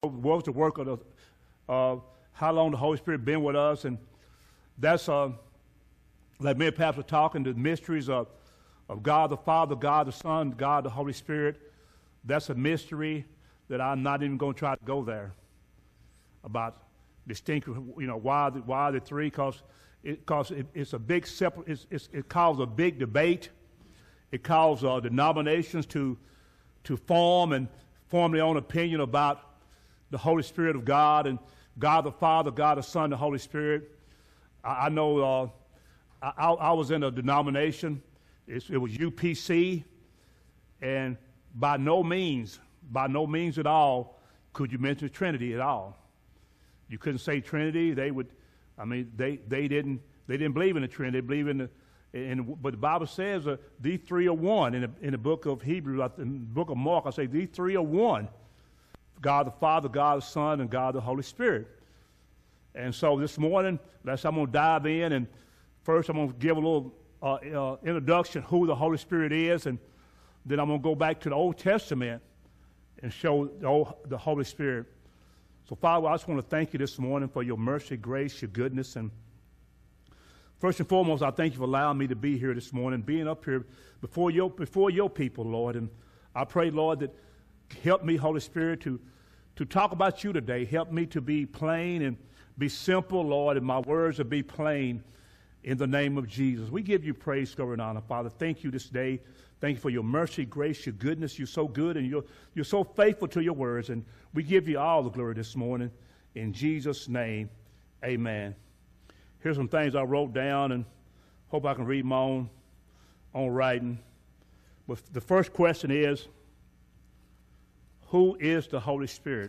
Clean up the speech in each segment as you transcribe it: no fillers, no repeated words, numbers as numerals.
what was the work of how long the Holy Spirit been with us, and that's like me and Pastor were talking, the mysteries of God the Father, God the Son, God the Holy Spirit. That's a mystery that I'm not even going to try to go there about distinct, why the three, because it's a big separate. It causes a big debate. It causes denominations to form their own opinion about the Holy Spirit of God and God the Father, God the Son, the Holy Spirit. I know I was in a denomination. It was UPC, and by no means at all could you mention Trinity at all. You couldn't say Trinity. They didn't believe in the Trinity. They believe but the Bible says these three are one. In the book of Hebrews, in the book of Mark, I say these three are one: God the Father, God the Son, and God the Holy Spirit. And so this morning, I'm going to dive in, and first I'm going to give a little introduction who the Holy Spirit is, and then I'm going to go back to the Old Testament and show the Holy Spirit. So, Father, I just want to thank you this morning for your mercy, grace, your goodness, and first and foremost, I thank you for allowing me to be here this morning, being up here before your people, Lord. And I pray, Lord, that help me, Holy Spirit, to talk about you today. Help me to be plain and be simple, Lord, and my words will be plain in the name of Jesus. We give you praise, glory, and honor, Father. Thank you this day. Thank you for your mercy, grace, your goodness. You're so good, and you're so faithful to your words. And we give you all the glory this morning. In Jesus' name, amen. Here's some things I wrote down, and hope I can read my own writing. But the first question is, who is the Holy Spirit?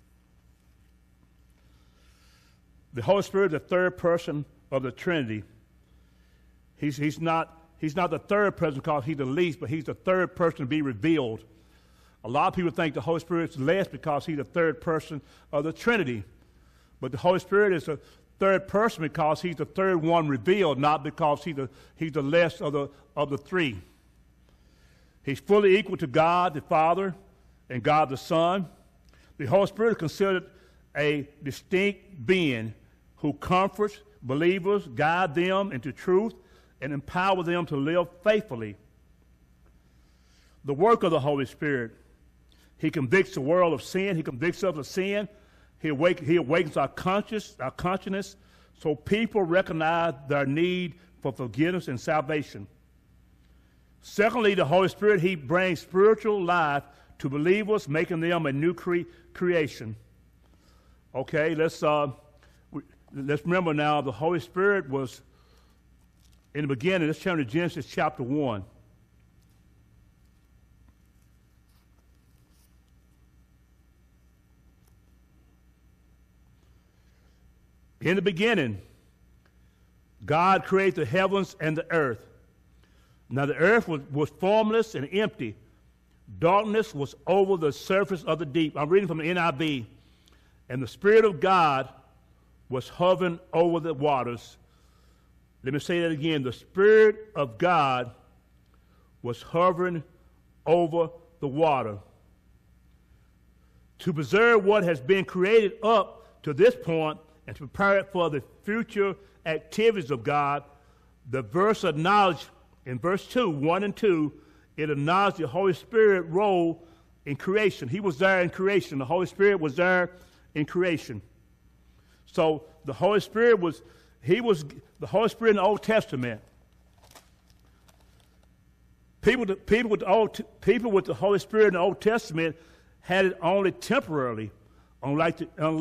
The Holy Spirit is the third person of the Trinity. He's not the third person because he's the least, but he's the third person to be revealed. A lot of people think the Holy Spirit is less because he's the third person of the Trinity. But the Holy Spirit is the third person because he's the third one revealed, not because he's the less of the three. He's fully equal to God the Father and God the Son. The Holy Spirit is considered a distinct being who comforts believers, guide them into truth, and empower them to live faithfully. The work of the Holy Spirit: he convicts the world of sin. He convicts us of sin. He awakens our consciousness so people recognize their need for forgiveness and salvation. Secondly, the Holy Spirit, he brings spiritual life to believers, making them a new creation. Okay, let's remember now, the Holy Spirit was in the beginning. Let's turn to Genesis chapter 1. In the beginning, God created the heavens and the earth. Now the earth was formless and empty. Darkness was over the surface of the deep. I'm reading from the NIV. And the Spirit of God was hovering over the waters. Let me say that again. The Spirit of God was hovering over the water. To preserve what has been created up to this point and to prepare it for the future activities of God, the verse acknowledged in verse 2, 1 and 2, it acknowledged the Holy Spirit role in creation. He was there in creation. The Holy Spirit was there in creation. So the Holy Spirit the Holy Spirit in the Old Testament. People with the Holy Spirit in the Old Testament had it only temporarily, unlike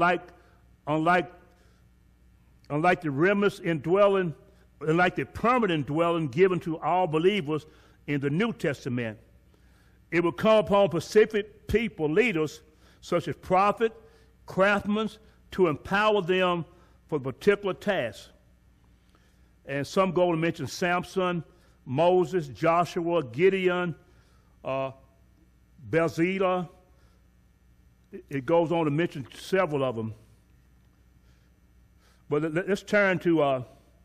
the remnants indwelling, unlike the permanent dwelling given to all believers in the New Testament. It would come upon specific people, leaders, such as prophets, craftsmen, to empower them for particular tasks. And some go to mention Samson, Moses, Joshua, Gideon, Bezalel. It goes on to mention several of them. But let's turn to,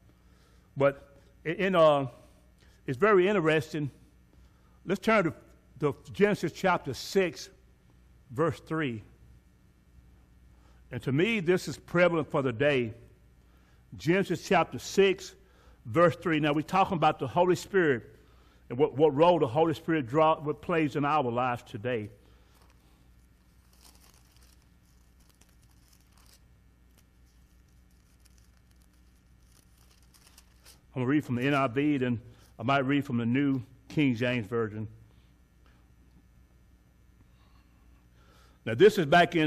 it's very interesting. Let's turn to Genesis chapter 6, verse 3. And to me, this is prevalent for the day. Genesis chapter 6, verse 3. Now, we're talking about the Holy Spirit and what role the Holy Spirit plays in our lives today. I'm going to read from the NIV, and I might read from the New King James Version. Now, this is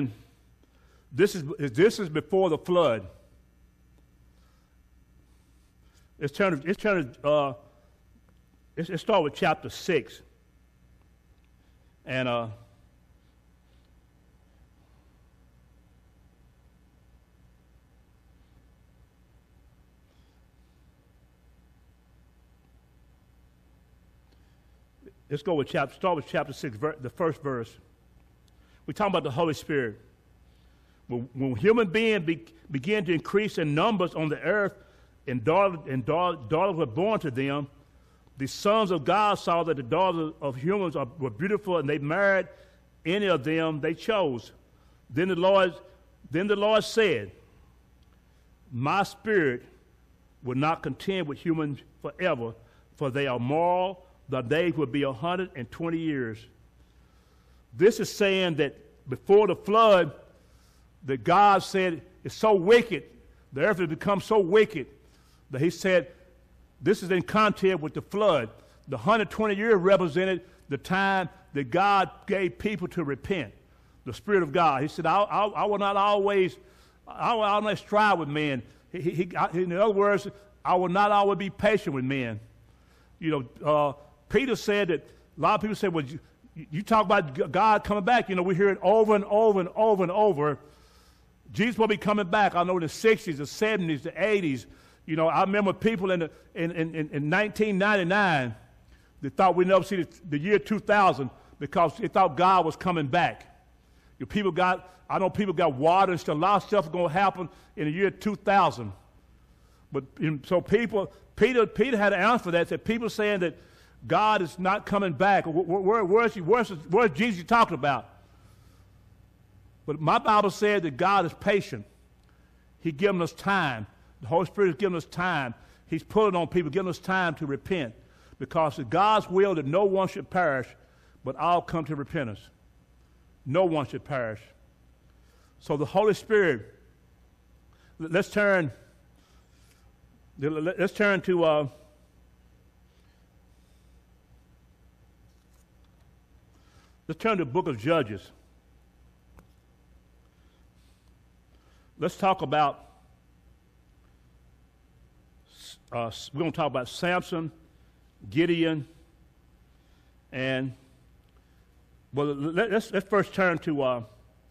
before the flood. Let's start with chapter 6. And let's start with chapter 6, the first verse. We're talking about the Holy Spirit. When human beings began to increase in numbers on the earth, and daughters were born to them, the sons of God saw that the daughters of humans were beautiful, and they married any of them they chose. Then the Lord said, "My spirit will not contend with humans forever, for they are moral. The days will be 120 years." This is saying that before the flood, that God said it's so wicked, the earth has become so wicked, that he said, this is in context with the flood. The 120 years represented the time that God gave people to repent, the Spirit of God. He said, I will not always strive with men. In other words, I will not always be patient with men. Peter said that, a lot of people say, well, you talk about God coming back. We hear it over and over and over and over. Jesus will be coming back. I know in the 60s, the 70s, the 80s. I remember people in 1999 that thought we'd never see the year 2000 because they thought God was coming back. I know people got water and stuff. A lot of stuff is going to happen in the year 2000. But so Peter had an answer for that. That people saying that God is not coming back. Where's Jesus talking about? But my Bible said that God is patient. He's giving us time. The Holy Spirit is giving us time. He's pulling on people, giving us time to repent. Because it's God's will that no one should perish, but all come to repentance. No one should perish. So the Holy Spirit, let's turn to the book of Judges. Let's talk about, we're going to talk about Samson, Gideon, and, let's first turn to,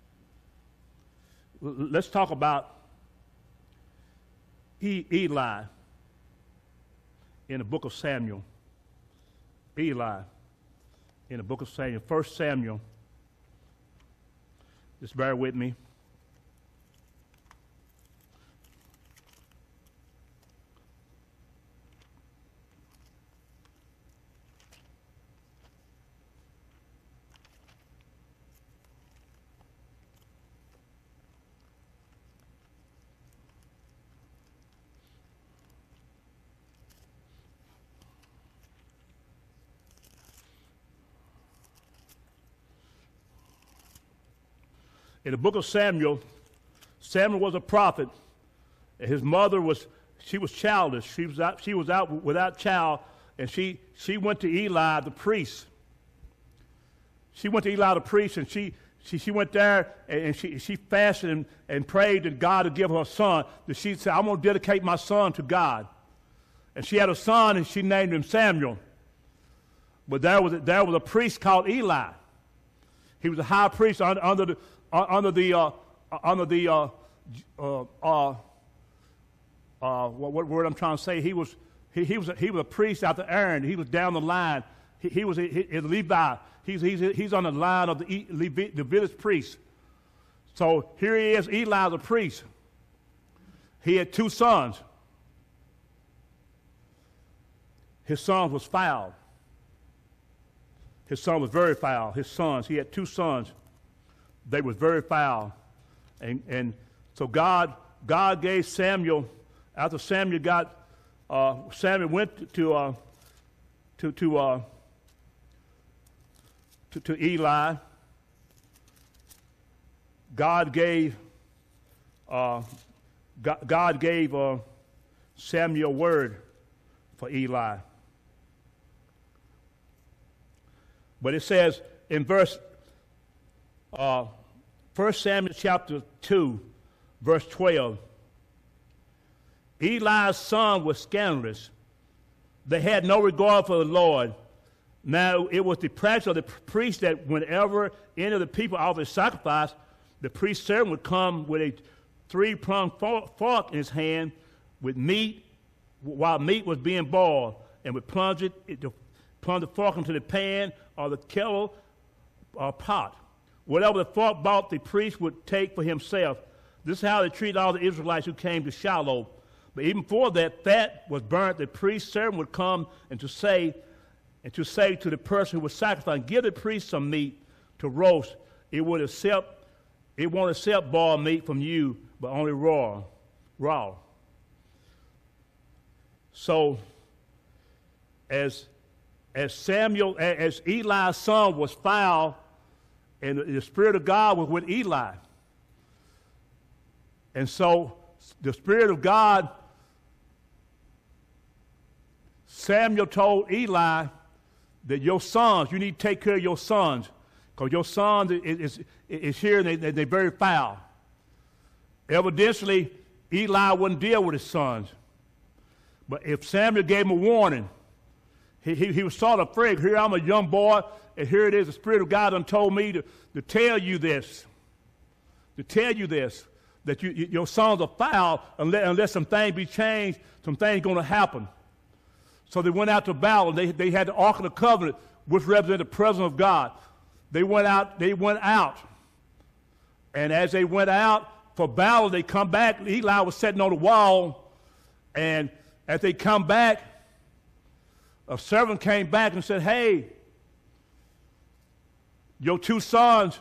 let's talk about Eli in the book of Samuel. Eli in the book of Samuel, 1 Samuel. Just bear with me. In the book of Samuel, Samuel was a prophet. And his mother was childless. She was out without child, and she went to Eli the priest. She went to Eli the priest, and she went there and she fasted and prayed that God would give her a son. That she said, "I'm going to dedicate my son to God." And she had a son, and she named him Samuel. But there was a priest called Eli. He was a high priest under the what word I'm trying to say? He was a priest after Aaron. He was down the line. He was a Levi. He's on the line of the village priest. So here he is, Eli the priest. He had two sons. His son was foul. His son was very foul. His sons, he had two sons. They were very foul. And so God gave Samuel, after Samuel Samuel went to Eli. God gave Samuel a word for Eli. But it says in verse 1 Samuel chapter 2, verse 12, Eli's son was scandalous. They had no regard for the Lord. Now, it was the practice of the priest that whenever any of the people offered a sacrifice, the priest's servant would come with a three-pronged fork in his hand with meat, while meat was being boiled, and would plunge the fork into the pan or the kettle or pot. Whatever the fork brought, the priest would take for himself. This is how they treated all the Israelites who came to Shiloh. But even before that fat was burnt, the priest's servant would come and to say to the person who was sacrificing, give the priest some meat to roast. It won't accept boiled meat from you, but only raw. So, as Eli's son was foul, and the Spirit of God was with Eli, and so the Spirit of God, Samuel told Eli that your sons, you need to take care of your sons, because your sons is here and they're very foul. Evidently, Eli wouldn't deal with his sons. But if Samuel gave him a warning, he was sort of afraid. Here I'm a young boy, and here it is, the Spirit of God done told me to tell you this, that your sons are foul unless some things be changed, some things going to happen. So they went out to battle. They had the Ark of the Covenant, which represented the presence of God. They went out. And as they went out for battle, they come back. Eli was sitting on the wall, and as they come back, a servant came back and said, hey, your two sons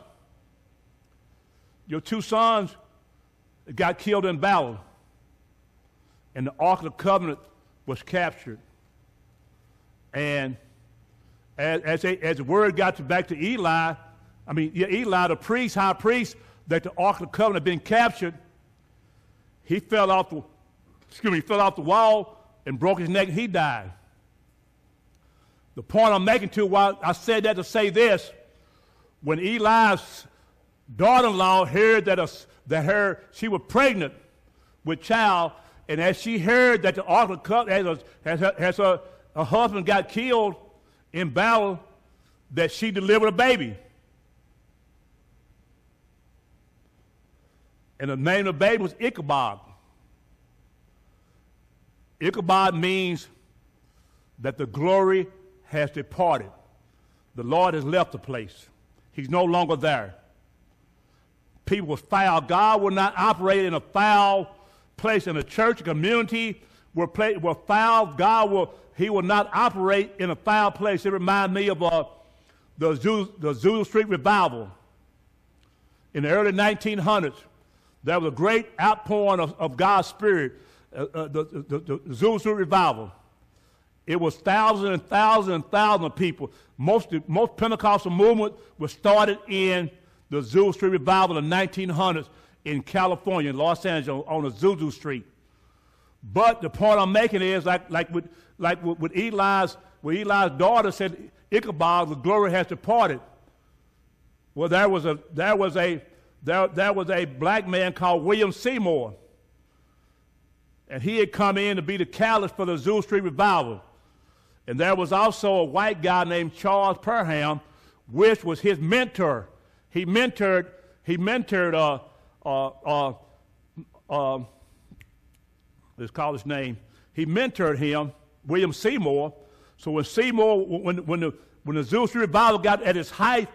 got killed in battle, and the Ark of the Covenant was captured. And as the word got back to Eli, Eli, the high priest, that the Ark of the Covenant had been captured, he fell off the wall and broke his neck, and he died. The point I'm making why I said that to say this, when Eli's daughter-in-law heard that she was pregnant with child, and as she heard that the Ark of the Covenant, as her husband got killed in battle, that she delivered a baby. And the name of the baby was Ichabod. Ichabod means that the glory has departed. The Lord has left the place. He's no longer there. People were foul. God will not operate in a foul place. In a church, a community where foul, He will not operate in a foul place. It reminds me of the Azusa Street revival. In the early 1900s, there was a great outpouring of God's Spirit, the Azusa Street revival. It was thousands and thousands and thousands of people. Most Pentecostal movement was started in the Azusa Street revival in the 1900s in California, in Los Angeles, on Azusa Street. But the point I'm making is, like with Eli's daughter said, Ichabod, the glory has departed. Well, there was a black man called William Seymour, and he had come in to be the catalyst for the Azusa Street revival. And there was also a white guy named Charles Parham, which was his mentor. He mentored let's call his name. He mentored him, William Seymour. So when the Azusa Street revival got at its height,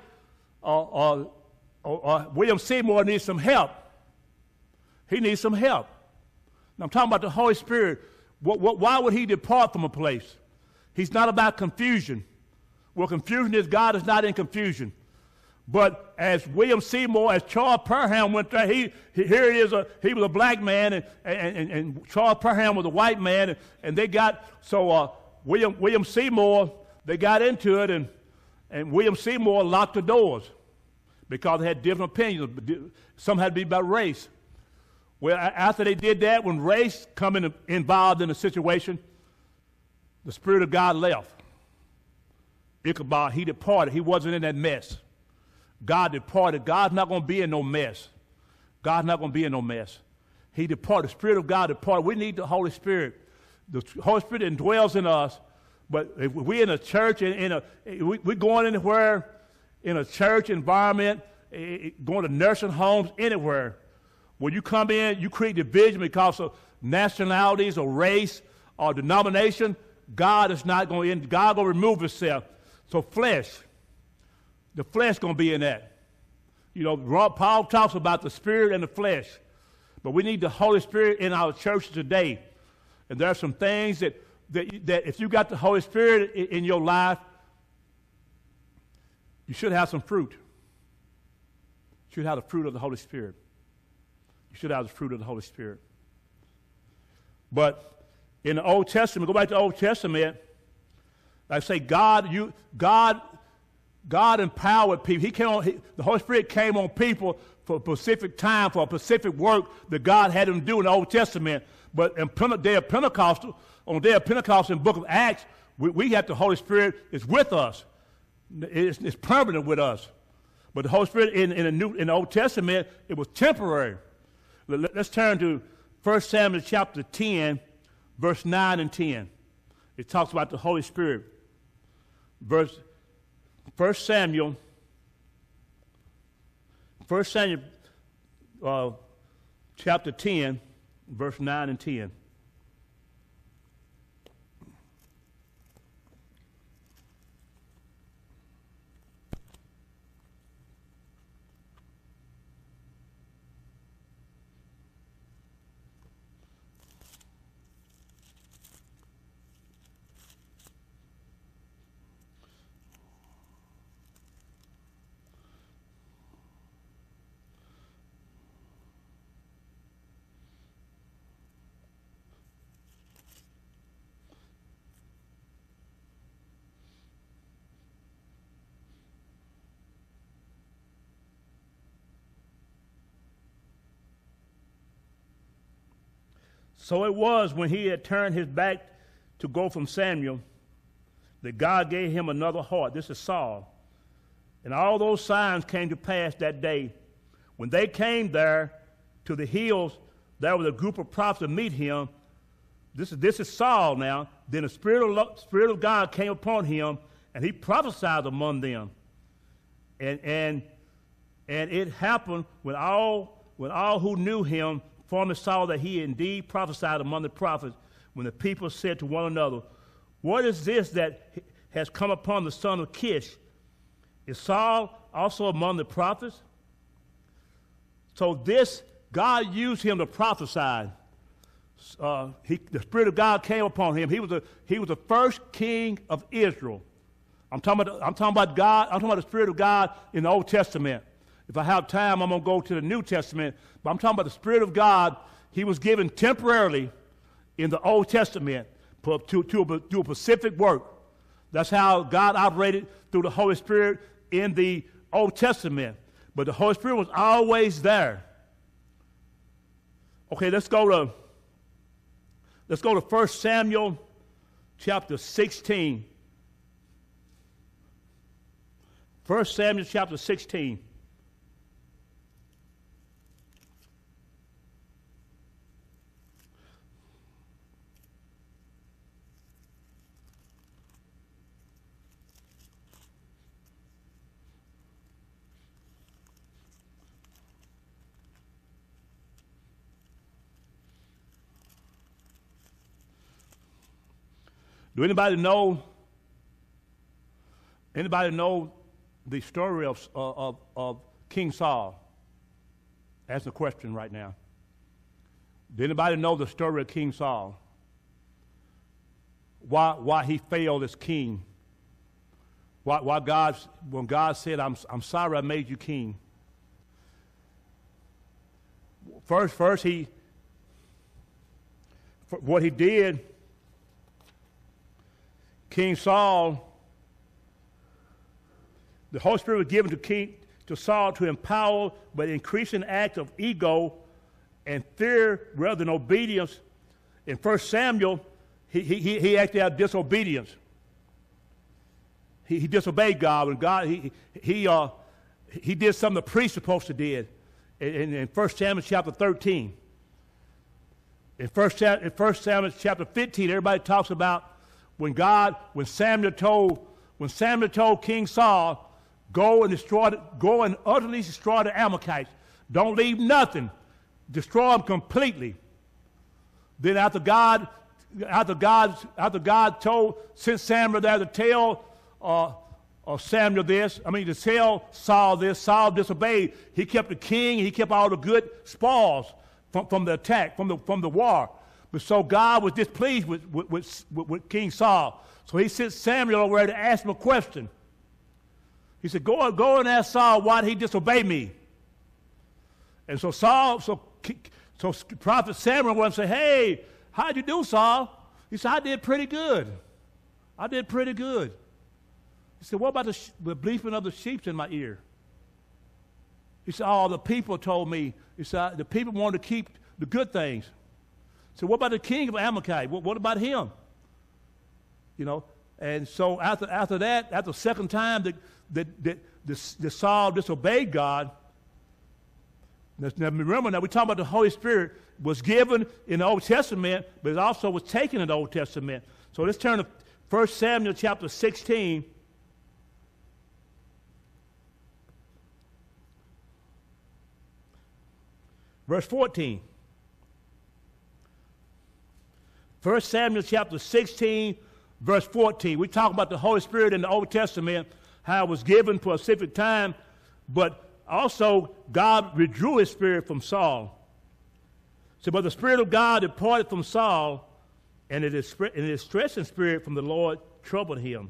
William Seymour needs some help. He needs some help. Now I'm talking about the Holy Spirit. Why would he depart from a place? He's not about confusion. Well, confusion is God is not in confusion. But as William Seymour, as Charles Parham went there, he was a black man, and Charles Parham was a white man, and they got, so William Seymour, they got into it, and William Seymour locked the doors because they had different opinions. Some had to be about race. Well, after they did that, when race come involved in the situation, the Spirit of God left. Ichabod, he departed. He wasn't in that mess. God departed. God's not going to be in no mess. God's not going to be in no mess. He departed. The Spirit of God departed. We need the Holy Spirit. The Holy Spirit indwells in us. But if we're in a church, we're going anywhere, in a church environment, going to nursing homes, anywhere. When you come in, you create division because of nationalities or race or denomination. God is not going in. God going to remove himself. So the flesh going to be in that. You know, Paul talks about the spirit and the flesh. But we need the Holy Spirit in our churches today. And there are some things that if you got the Holy Spirit in your life, you should have some fruit. You should have the fruit of the Holy Spirit. You should have the fruit of the Holy Spirit. But in the Old Testament, go back to the Old Testament, like I say, God empowered people. The Holy Spirit came on people for a specific time, for a specific work that God had them do in the Old Testament. But on the day of Pentecost in the book of Acts, we have the Holy Spirit is with us. It's permanent with us. But the Holy Spirit in the Old Testament, it was temporary. Let's turn to 1 Samuel chapter 10, verse 9 and 10. It talks about the Holy Spirit. 1 Samuel chapter 10, verse 9 and 10. So it was when he had turned his back to go from Samuel that God gave him another heart. This is Saul. And all those signs came to pass that day. When they came there to the hills, there was a group of prophets to meet him. This is Saul now. Then the Spirit of God came upon him, and he prophesied among them. And it happened when all who knew him formerly saw that he indeed prophesied among the prophets, when the people said to one another, "What is this that has come upon the son of Kish? Is Saul also among the prophets?" So God used him to prophesy. The Spirit of God came upon him. He was the first king of Israel. I'm talking about God. I'm talking about the Spirit of God in the Old Testament. If I have time, I'm going to go to the New Testament. But I'm talking about the Spirit of God. He was given temporarily in the Old Testament to do a specific work. That's how God operated through the Holy Spirit in the Old Testament. But the Holy Spirit was always there. Okay, let's go to 1 Samuel chapter 16. 1 Samuel chapter 16. Do anybody know the story of King Saul? That's the question right now. Does anybody know the story of King Saul? Why he failed as king? when God said, I'm sorry I made you king. First, what he did, King Saul, the Holy Spirit was given to Saul to empower, but increasing act of ego and fear rather than obedience. In 1 Samuel, he acted out of disobedience. He disobeyed God, and God he did something the priest was supposed to do. In 1 Samuel chapter 13. In 1 Samuel chapter 15, everybody talks about when Samuel told King Saul, go and utterly destroy the Amalekites. Don't leave nothing. Destroy them completely. Then after God sent Samuel there to tell to tell Saul this, Saul disobeyed. He kept the king, he kept all the good spoils from the attack, from the war. But so God was displeased with King Saul. So he sent Samuel over there to ask him a question. He said, go and ask Saul why did he disobey me. And so Prophet Samuel went and said, hey, how'd you do, Saul? He said, I did pretty good. He said, what about the bleeping of the sheep in my ear? He said, oh, the people told me. He said, the people wanted to keep the good things. He said, what about the king of Amalekite? What about him? You know, and so after the second time that Saul disobeyed God, now remember, we're talking about the Holy Spirit was given in the Old Testament, but it also was taken in the Old Testament. So let's turn to 1 Samuel chapter 16. Verse 14. 1 Samuel chapter 16, verse 14. We talk about the Holy Spirit in the Old Testament, how it was given for a specific time, but also God withdrew his spirit from Saul. So, but the Spirit of God departed from Saul, and his distressing spirit from the Lord troubled him.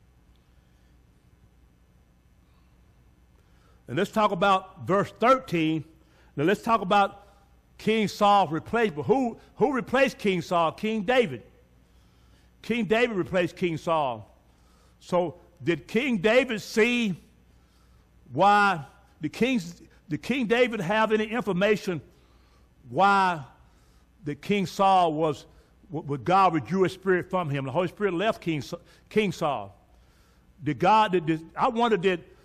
And let's talk about verse 13. Now let's talk about King Saul's replacement. Who replaced King Saul? King David. King David replaced King Saul. So did King David see why did King David have any information why the King Saul was God withdrew his spirit from him? The Holy Spirit left King Saul. I wonder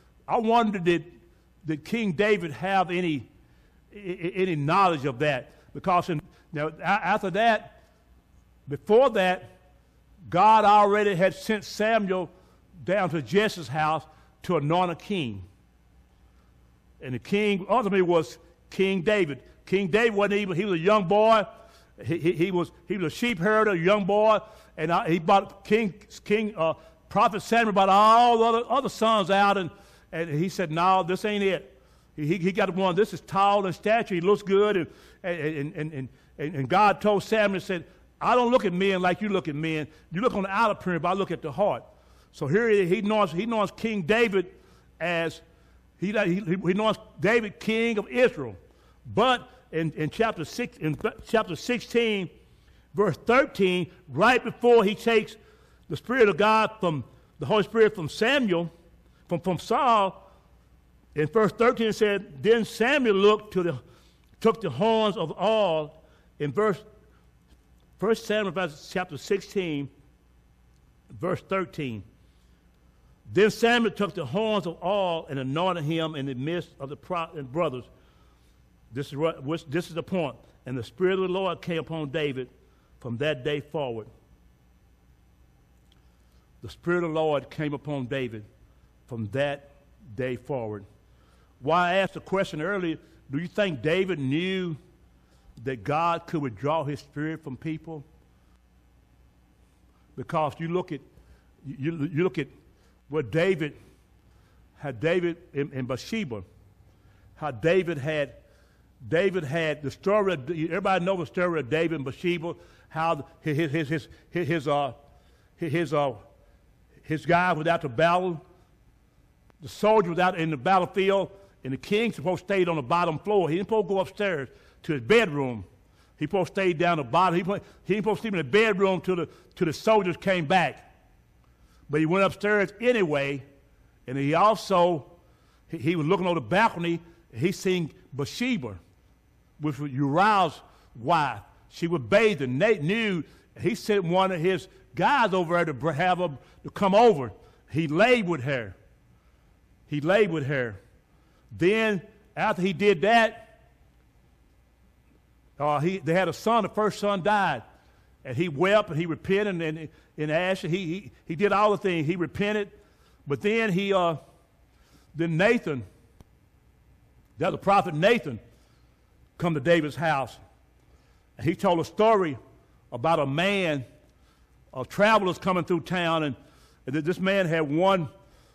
did King David have any knowledge of that? Because after that, before that, God already had sent Samuel down to Jesse's house to anoint a king. And the king ultimately was King David. King David wasn't even, he was a young boy. He was a sheep herder, a young boy, and he brought Prophet Samuel brought all the other sons out, and he said, no, this ain't it. He got one. This is tall in stature. He looks good, and God told Samuel, said, I don't look at men like you look at men. You look on the outer appearance, but I look at the heart. So here he anoints King David as he anoints David king of Israel. But in chapter 16, verse 13, right before he takes the Spirit of God from the Holy Spirit from Samuel, from Saul, in verse 13 it said, then Samuel took the horns of all. In 1 Samuel chapter 16, verse 13. Then Samuel took the horns of all and anointed him in the midst of the brothers. This is the point. And the Spirit of the Lord came upon David from that day forward. The Spirit of the Lord came upon David from that day forward. Why I asked the question earlier, do you think David knew that God could withdraw his spirit from people? Because you look at what David in Bathsheba, how David had the story of, everybody knows the story of David and Bathsheba, how his guy was out to battle, The soldier was out in the battlefield, and the king supposed to stay on the bottom floor. He didn't supposed to go upstairs to his bedroom. He supposed to stay down the bottom. He didn't supposed to sleep in the bedroom till the soldiers came back. But he went upstairs anyway, and he also, he was looking on the balcony, and he seen Bathsheba, which was Uriah's wife. She was bathing, nude. He sent one of his guys over there to have her to come over. He laid with her. Then, after he did that, they had a son. The first son died. And he wept and he repented and in ashes. He did all the things. He repented. But then then Nathan, the prophet Nathan, come to David's house. And he told a story about a man, travelers coming through town, and this man had one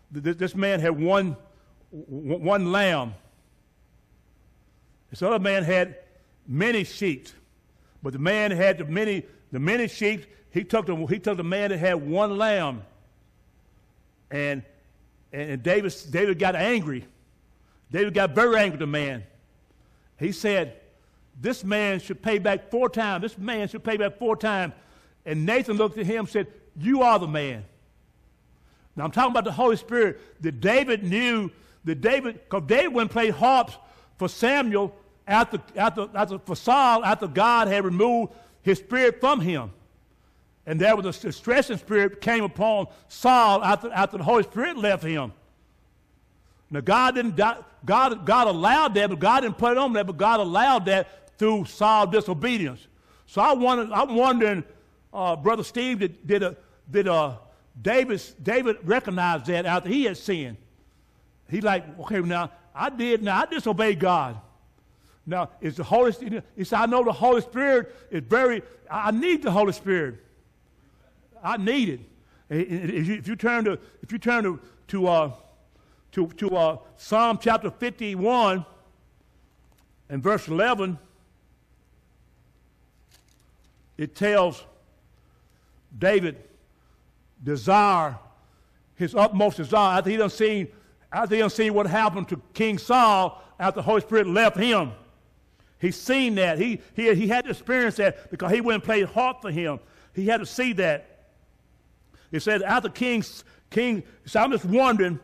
lamb. This other man had many sheep, but the man had the many sheep. He took the man that had one lamb, and David got angry. David got very angry with the man. He said, "This man should pay back 4 times. This man should pay back 4 times." And Nathan looked at him and said, "You are the man." Now I'm talking about the Holy Spirit. That David knew that because David went and played harps for Samuel for Saul after God had removed his spirit from him. And there was a distressing spirit came upon Saul after the Holy Spirit left him. Now God allowed that, but God didn't put it on there, but God allowed that through Saul's disobedience. So I'm wondering, Brother Steve, did David recognize that after he had sinned? He's like, okay, now I disobeyed God. Now, is the Holy Spirit, he said, I know the Holy Spirit is I need the Holy Spirit. I need it. If you turn to Psalm chapter 51 and verse 11, it tells David desire, his utmost desire, after he done seen what happened to King Saul after the Holy Spirit left him. He's seen that. He had to experience that because he went and played harp for him. He had to see that. It says after King, so I'm just wondering,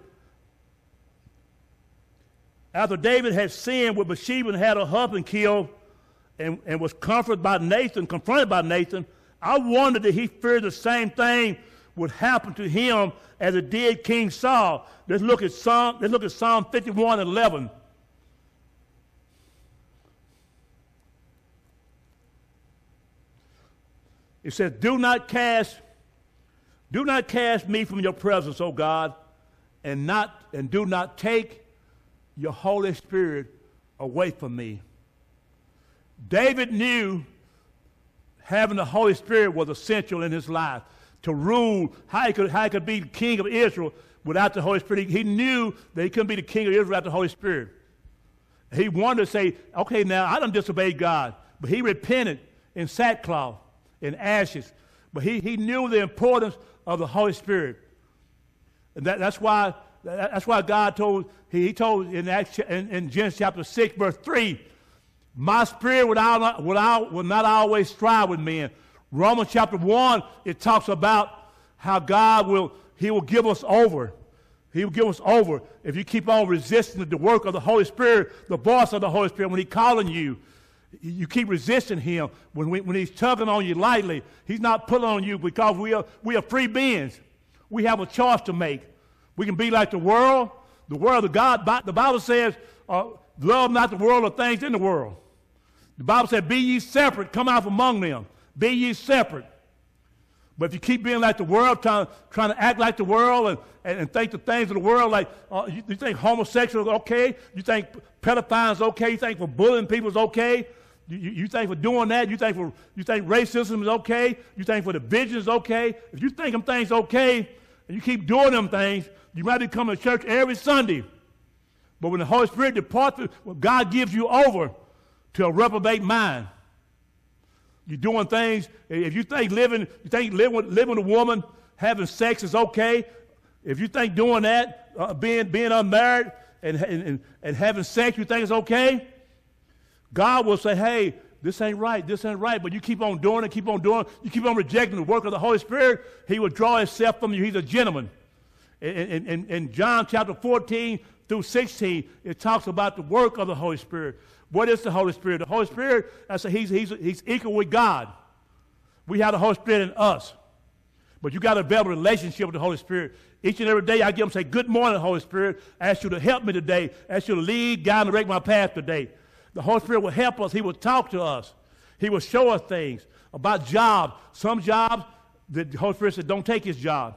after David had sinned with Bathsheba and had her husband killed and was confronted by Nathan, I wondered that he feared the same thing would happen to him as it did King Saul. Let's look at Psalm 51:11. It says, do not cast me from your presence, O God, and do not take your Holy Spirit away from me. David knew having the Holy Spirit was essential in his life to rule. How he could be the king of Israel without the Holy Spirit. He knew that he couldn't be the king of Israel without the Holy Spirit. He wanted to say, okay, now I done disobeyed God. But he repented in sackcloth, in ashes. But he knew the importance of the Holy Spirit. And that's why God told, he told in Genesis chapter 6, verse 3, my spirit will not always strive with men. Romans chapter 1, it talks about how God will give us over. He will give us over if you keep on resisting the work of the Holy Spirit, the voice of the Holy Spirit. When he's calling you, you keep resisting him. When he's tugging on you lightly, he's not pulling on you because we are free beings. We have a choice to make. We can be like the world of God. The Bible says, love not the world or things in the world. The Bible said, be ye separate, come out from among them. Be ye separate. But if you keep being like the world, trying to act like the world and think the things of the world, like you think homosexual is okay, you think pedophiles is okay, you think for bullying people is okay, you think for doing that, you think racism is okay, you think for division is okay. If you think them things okay and you keep doing them things, you might be coming to church every Sunday. But when the Holy Spirit departs, God gives you over to a reprobate mind. You're doing things. If you think living with a woman, having sex is okay, If you think doing that, being unmarried and having sex, you think it's okay, God will say, hey, this ain't right, but you keep on doing it, you keep on rejecting the work of the Holy Spirit, he will draw himself from you. He's a gentleman. In John chapter 14 through 16, it talks about the work of the Holy Spirit. What is the Holy Spirit? The Holy Spirit, I say he's equal with God. We have the Holy Spirit in us. But you got to develop a relationship with the Holy Spirit. Each and every day I get him say, good morning, Holy Spirit. I ask you to help me today. I ask you to lead, guide, and direct my path today. The Holy Spirit will help us. He will talk to us. He will show us things about jobs. Some jobs, the Holy Spirit said, don't take his job.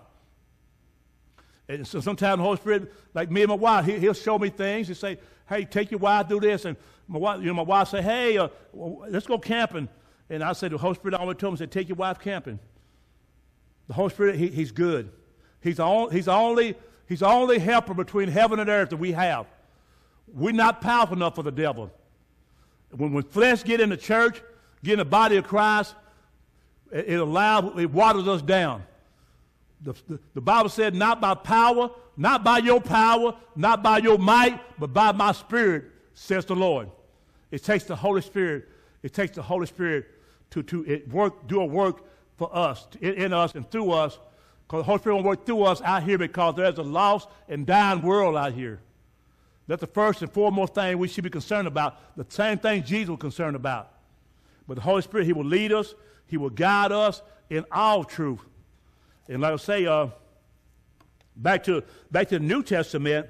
And so sometimes the Holy Spirit, like me and my wife, he'll show me things. He'll say, hey, take your wife, do this. And my wife say, hey, let's go camping. And I say, the Holy Spirit always told me, take your wife camping. The Holy Spirit, he's good. He's the only helper between heaven and earth that we have. We're not powerful enough for the devil. When flesh get in the church, get in the body of Christ, it waters us down. The Bible said, not by power, not by your power, not by your might, but by my Spirit, says the Lord. It takes the Holy Spirit. It takes the Holy Spirit to do a work for us, in us and through us, because the Holy Spirit will work through us out here because there's a lost and dying world out here. That's the first and foremost thing we should be concerned about, the same thing Jesus was concerned about. But the Holy Spirit, he will lead us, he will guide us in all truth. And like I say, back to the New Testament,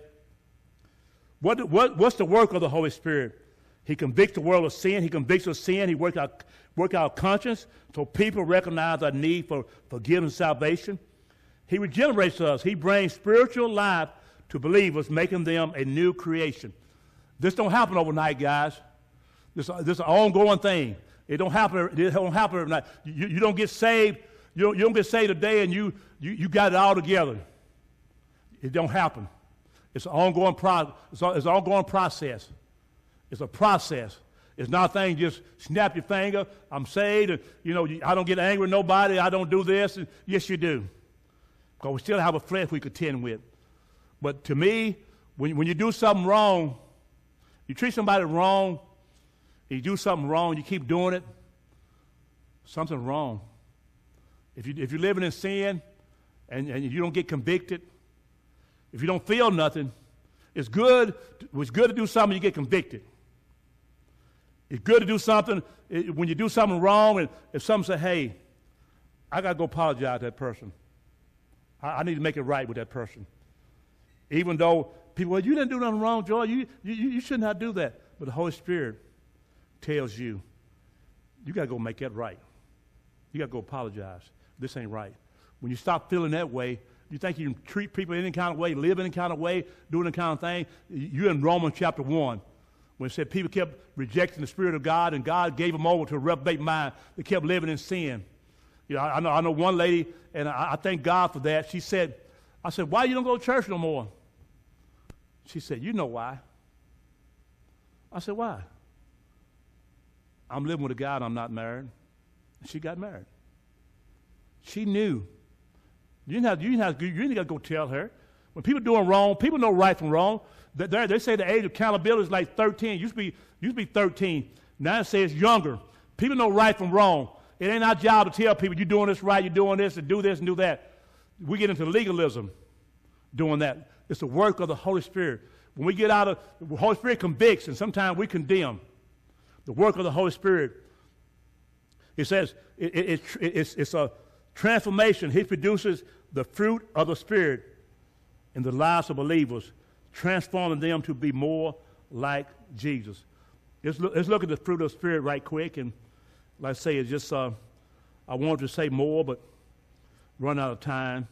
what's the work of the Holy Spirit? He convicts the world of sin. He convicts of sin. He works out conscience so people recognize our need for forgiveness and salvation. He regenerates us. He brings spiritual life to believers, making them a new creation. This don't happen overnight, guys. This is an ongoing thing. It don't happen overnight. You don't get saved. You don't get saved today and you got it all together. It don't happen. It's an ongoing It's an ongoing process. It's a process. It's not a thing just snap your finger, I'm saved, and, I don't get angry with nobody, I don't do this. And yes, you do. Because we still have a flesh we contend with. But to me, when you do something wrong, you treat somebody wrong, you do something wrong, you keep doing it, something's wrong. If you're living in sin and you don't get convicted, if you don't feel nothing, it's good to do something, you get convicted. It's good to do something when you do something wrong, and if someone say, hey, I got to go apologize to that person. I need to make it right with that person. Even though people, well, you didn't do nothing wrong, Joy. You should not do that. But the Holy Spirit tells you, you got to go make that right. You got to go apologize. This ain't right. When you stop feeling that way, you think you can treat people any kind of way, live any kind of way, do any kind of thing. You're in Romans chapter 1. When it said people kept rejecting the Spirit of God and God gave them over to a reprobate mind. They kept living in sin. I know one lady, and I thank God for that. She said, I said, why you don't go to church no more? She said, you know why. I said, why? I'm living with a guy and I'm not married. And she got married. She knew. You didn't have to go tell her. When people doing wrong, people know right from wrong. They say the age of accountability is like 13. Used to be 13. Now it says younger. People know right from wrong. It ain't our job to tell people you're doing this right, you're doing this, and do this and do that. We get into legalism doing that. It's the work of the Holy Spirit. When we get out of, the Holy Spirit convicts, and sometimes we condemn. The work of the Holy Spirit. It says it's a transformation. He produces the fruit of the Spirit in the lives of believers, transforming them to be more like Jesus. Let's look at the fruit of the Spirit right quick. And like I say, it's just, I wanted to say more, but run out of time.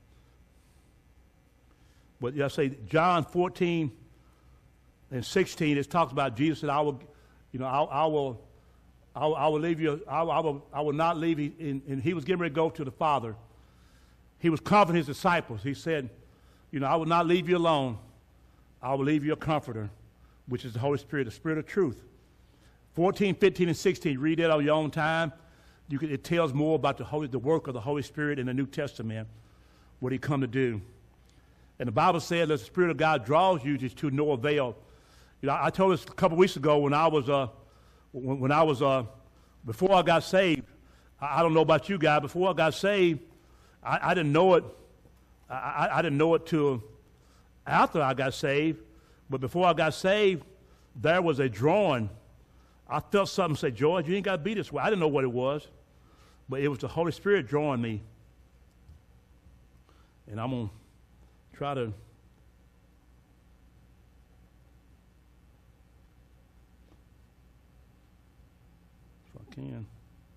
But I say John 14 and 16, it talks about Jesus said, I will leave you, I will not leave you. And he was getting ready to go to the Father. He was comforting his disciples. He said, I will not leave you alone. I will leave you a comforter, which is the Holy Spirit, the Spirit of truth. 14, 15, and 16, read that on your own time. It tells more about the work of the Holy Spirit in the New Testament, what he come to do. And the Bible said that the Spirit of God draws you to no avail. You know, I told this a couple weeks ago when I was before I got saved. I don't know about you guys. Before I got saved, I didn't know it. I didn't know it till after I got saved. But before I got saved, there was a drawing. I felt something say, George, you ain't got to be this way. I didn't know what it was, but it was the Holy Spirit drawing me. And I'm going to try to if I can.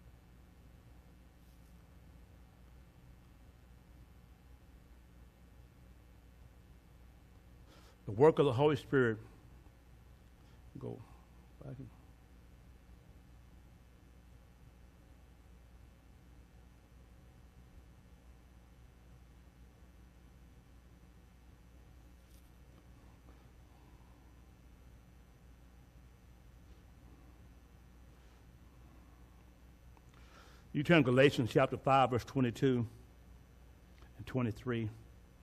The work of the Holy Spirit. Go back. You turn to Galatians chapter 5, verse 22 and 23.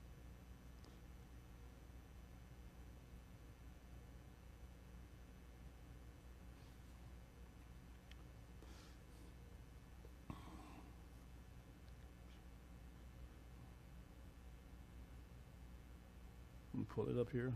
Let me pull it up here.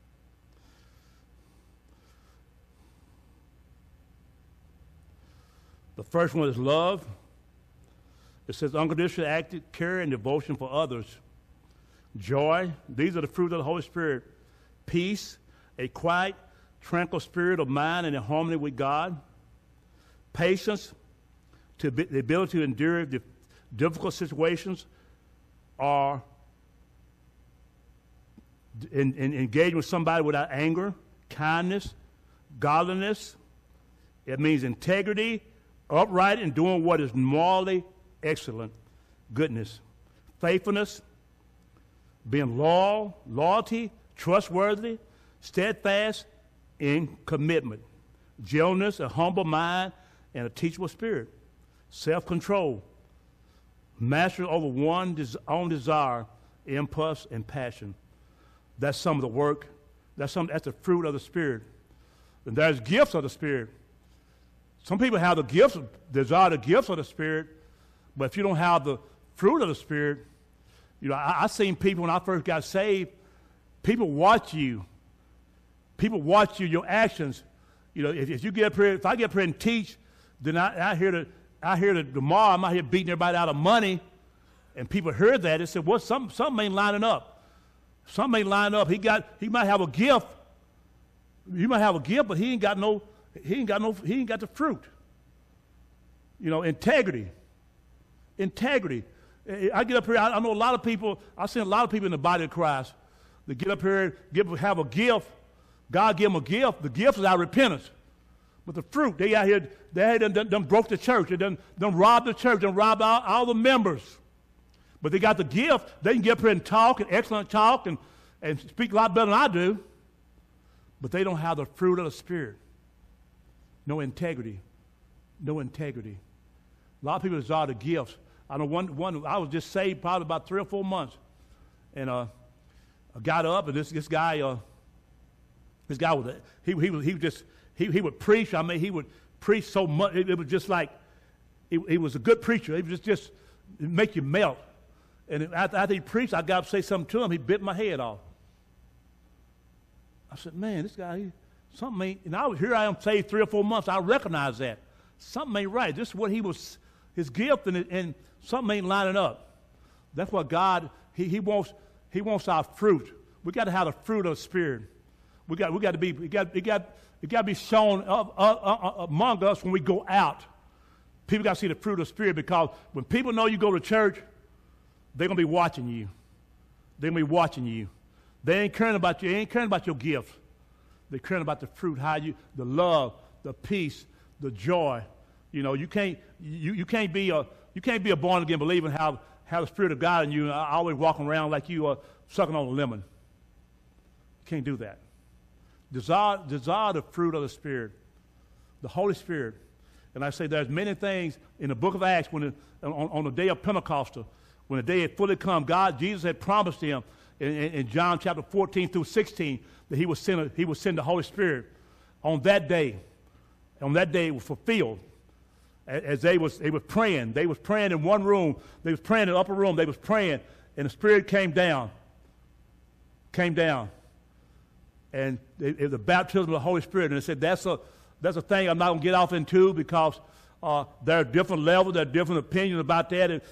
The first one is love. It says unconditional active care and devotion for others. Joy. These are the fruits of the Holy Spirit. Peace. A quiet, tranquil spirit of mind and in harmony with God. Patience. The ability to endure difficult situations or engage with somebody without anger. Kindness. Godliness. It means integrity, upright, and doing what is morally excellent. Goodness. Faithfulness. Being loyal, loyalty, trustworthy, steadfast in commitment. Gentleness, a humble mind, and a teachable spirit. Self-control. Mastery over one's own desire, impulse, and passion. That's some of the work. That's the fruit of the Spirit. And there's gifts of the Spirit. Some people have the gifts, desire the gifts of the Spirit, but if you don't have the fruit of the Spirit, you know, I seen people when I first got saved, people watch you. People watch you, your actions. You know, if you get up here, if I get up here and teach, then I hear that tomorrow I'm out here beating everybody out of money, and people heard that and said, well, something ain't lining up. Something ain't lining up. He might have a gift. You might have a gift, but he ain't got the fruit. You know, integrity. Integrity. I get up here, I know a lot of people, I've seen a lot of people in the body of Christ that get up here, have a gift. God give them a gift. The gift is our repentance. But the fruit, they out here, they done broke the church. They done robbed the church, done robbed all the members. But they got the gift. They can get up here and talk, and excellent talk, and speak a lot better than I do. But they don't have the fruit of the Spirit. No integrity. No integrity. A lot of people desire the gifts. I know one. I was just saved probably about 3 or 4 months, and I got up, and this guy was he would preach. I mean, he would preach so much. It was just like he was a good preacher. He was just make you melt. And after he preached, I got up to say something to him. He bit my head off. I said, "Man, this guy, something ain't." And here I am saved 3 or 4 months. I recognize that something ain't right. This is what he was. His gift and something ain't lining up. That's what God he wants our fruit. We got to have the fruit of the Spirit. We got to be it got to be shown among us when we go out. People got to see the fruit of the Spirit, because when people know you go to church, they're gonna be watching you. They're gonna be watching you. They ain't caring about you. They ain't caring about your gift. They're caring about the fruit, the love, the peace, the joy. You know, you can't be a born again believer and have the Spirit of God in you and always walking around like you are sucking on a lemon. You can't do that. Desire the fruit of the Spirit, the Holy Spirit. And I say there's many things in the book of Acts on the day of Pentecost, when the day had fully come, Jesus had promised them in John chapter 14 through 16 that he would send the Holy Spirit on that day. On that day it was fulfilled. As they was praying. They was praying in one room. They was praying in the upper room. They was praying, and the Spirit came down. And it was the baptism of the Holy Spirit. And they said, that's a thing I'm not going to get off into because there are different levels, there are different opinions about that.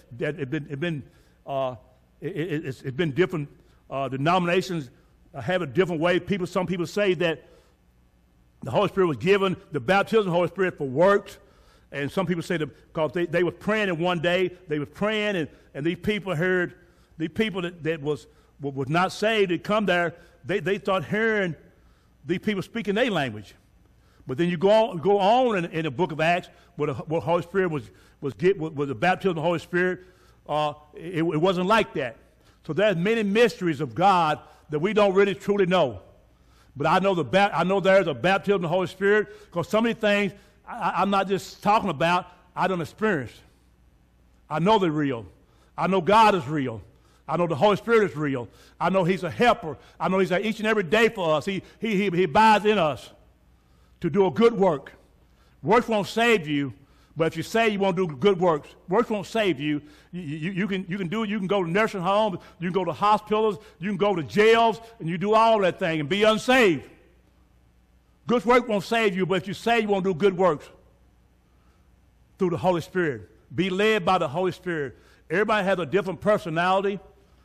It's been different denominations have a different way. Some people say that the Holy Spirit was given, the baptism of the Holy Spirit for works. And some people say that because they were praying in one day, they were praying, and these people heard, these people that was not saved, that come there, they start hearing these people speaking their language. But then you go on in the book of Acts, where the Holy Spirit was the baptism of the Holy Spirit, it wasn't like that. So there's many mysteries of God that we don't really truly know. But I know there's a baptism of the Holy Spirit because so many things I'm not just talking about, I done experienced. I know they're real. I know God is real. I know the Holy Spirit is real. I know He's a helper. I know He's there each and every day for us. He abides in us to do a good work. Works won't save you, but if you say you won't do good works won't save you. You can do it. You can go to nursing homes. You can go to hospitals. You can go to jails, and you do all that thing and be unsaved. Good work won't save you, but if you say you won't do good works through the Holy Spirit, be led by the Holy Spirit. Everybody has a different personality.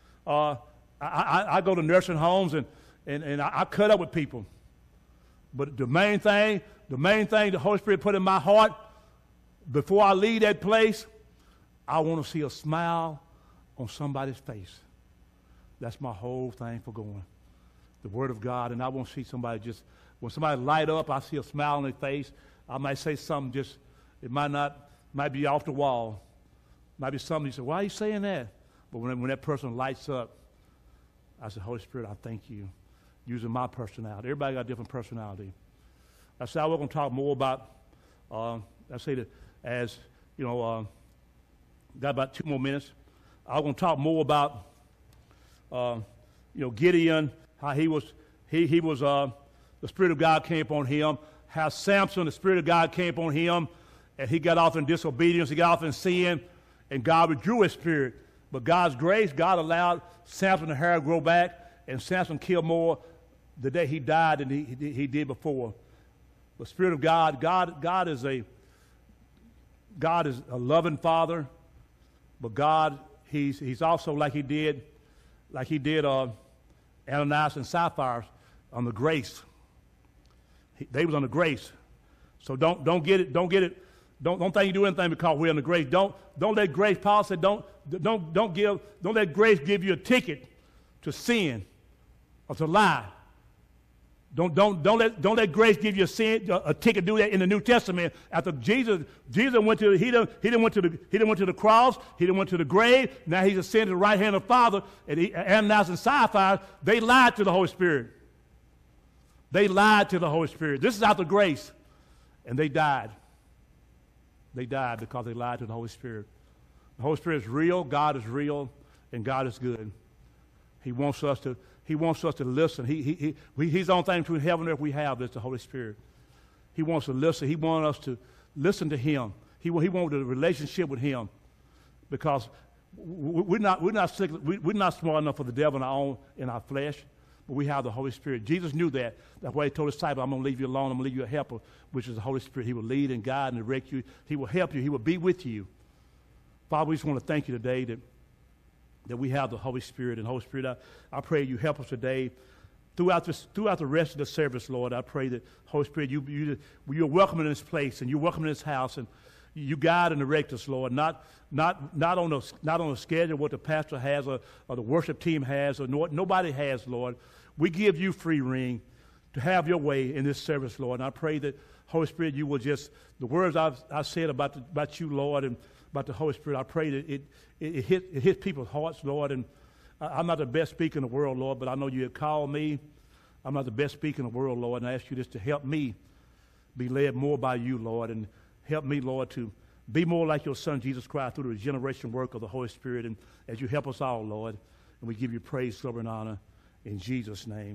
I go to nursing homes and I cut up with people. But the main thing the Holy Spirit put in my heart, before I leave that place, I want to see a smile on somebody's face. That's my whole thing for going. The Word of God, and I want to see somebody just, when somebody light up, I see a smile on their face. I might say something it might be off the wall. Might be something you say, why are you saying that? But when that person lights up, I said, Holy Spirit, I thank you. Using my personality. Everybody got a different personality. I said, we're going to talk more about, got about 2 more minutes. I'm going to talk more about, Gideon, how he was, the Spirit of God came upon him, how Samson, the Spirit of God came upon him, and he got off in disobedience, he got off in sin, and God withdrew his spirit. But God's grace, God allowed Samson's hair to grow back, and Samson killed more the day he died than he did before. The Spirit of God, God is a loving Father, but God, He's also like He did Ananias and Sapphira on the grace. They was on the grace. So don't think you do anything because we're on the grace. Don't let grace. Paul said, don't let grace give you a ticket to sin or to lie. Don't let grace give you a ticket to do that in the New Testament. After Jesus went to he didn't went to the cross, he didn't went to the grave. Now He's ascended to the right hand of the Father. And Ananias and Sapphira, they lied to the Holy Spirit. They lied to the Holy Spirit. This is after grace, and they died. They died because they lied to the Holy Spirit. The Holy Spirit is real. God is real, and God is good. He wants us to listen. He's the only thing between heaven and earth we have is the Holy Spirit. He wants to listen. He wants us to listen to Him. He wants a relationship with Him, because we're not smart enough for the devil in our flesh, but we have the Holy Spirit. Jesus knew that. That's why He told His disciples, "I'm going to leave you alone. I'm going to leave you a helper," which is the Holy Spirit. He will lead and guide and direct you. He will help you. He will be with you. Father, we just want to thank you today that we have the Holy Spirit. And Holy Spirit, I pray you help us today throughout the rest of the service, Lord. I pray that, Holy Spirit, you're welcome in this place, and you're welcome in this house, and you guide and direct us, Lord, not on a schedule what the pastor has or the worship team has or nobody has, Lord. We give you free rein to have your way in this service, Lord. And I pray that, Holy Spirit, you will just, the words I've said about you, Lord, and about the Holy Spirit, I pray that it hits people's hearts, Lord. And I'm not the best speaker in the world, Lord, but I know you have called me. I'm not the best speaker in the world, Lord, and I ask you just to help me be led more by you, Lord, and help me, Lord, to be more like your Son, Jesus Christ, through the regeneration work of the Holy Spirit, and as you help us all, Lord. And we give you praise, glory, and honor in Jesus' name.